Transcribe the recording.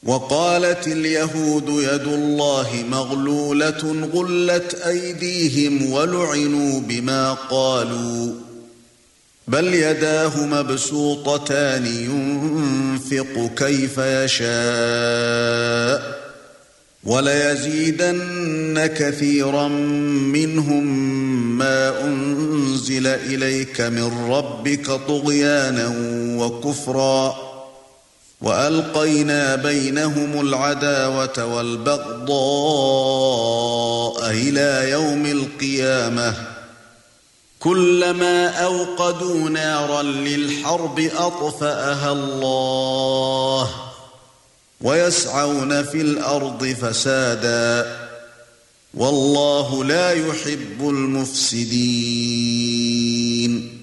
وقالت اليهود يد الله مغلولة غلت أيديهم ولعنوا بما قالوا بل يداه مبسوطتان ينفق كيف يشاء وليزيدن كثيرا منهم ما أنزل إليك من ربك طغيانا وكفرا وألقينا بينهم العداوة والبغضاء إلى يوم القيامة كلما أوقدوا نارا للحرب أطفأها الله ويسعون في الأرض فسادا والله لا يحب المفسدين